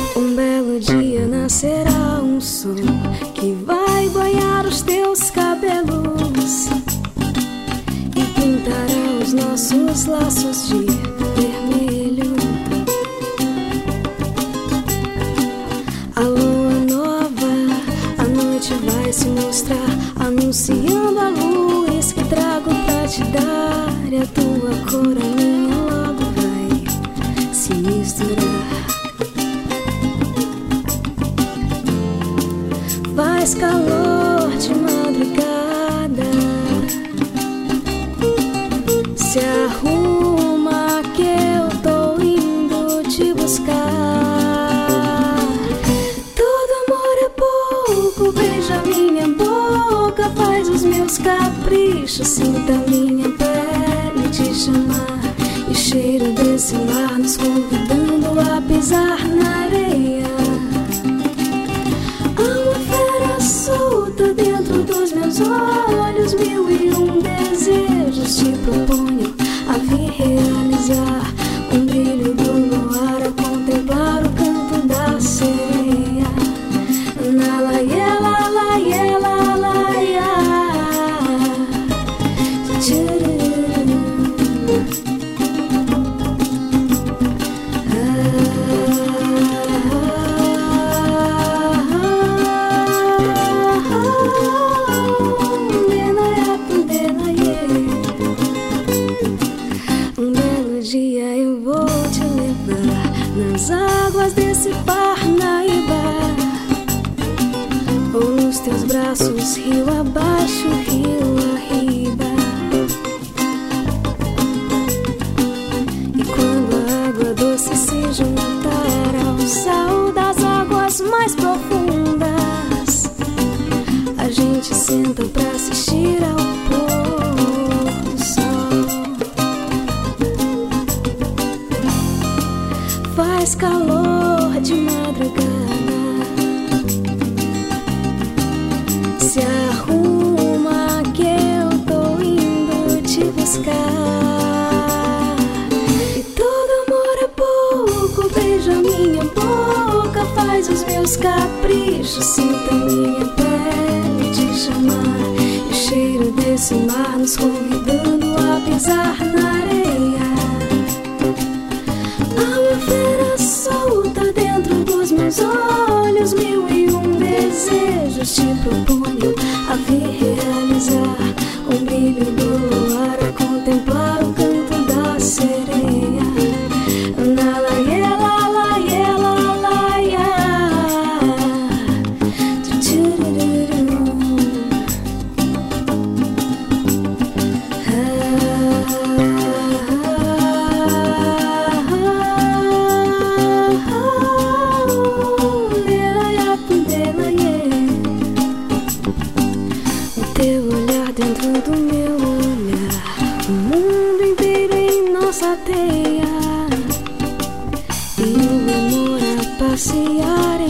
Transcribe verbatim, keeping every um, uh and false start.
Um belo dia nascerá um sol que vai banhar os teus cabelos e pintará os nossos laços de vermelho. A lua nova, a noite vai se mostrar, anunciando a luz que trago pra te dar. E a tua cor, a minha, logo vai se misturar. Faz calor de madrugada, se arruma que eu tô indo te buscar. Todo amor é pouco, beija minha boca, faz os meus caprichos, sinta minha pele te chamar. E cheiro desse mar nos convidando a pisar na areia. Solta dentro dos meus olhos, mil e um desejos te proponho a vir realizar. Com o brilho do luar a contemplar o canto da sereia. Na laia, la laia, la laia. Nas águas desse Parnaíba, ou nos teus braços, rio abaixo, rio arriba. E quando a água doce se juntar ao sal das águas mais profundas, a gente senta pra assistir ao pôr do sol. Faz calor de madrugada, se arruma que eu tô indo te buscar. E todo amor é pouco, beija minha boca, faz os meus caprichos, sinta minha pele te chamar. E o cheiro desse mar nos convidando a pisar na areia. Solta dentro dos meus olhos, mil e um desejos te proponho a vir realizar. Com o brilho do luar a contemplar o canto da sereia. Na laia, la laia, la laia. Teu olhar dentro do meu olhar, o mundo inteiro em nossa teia, e o amor a passear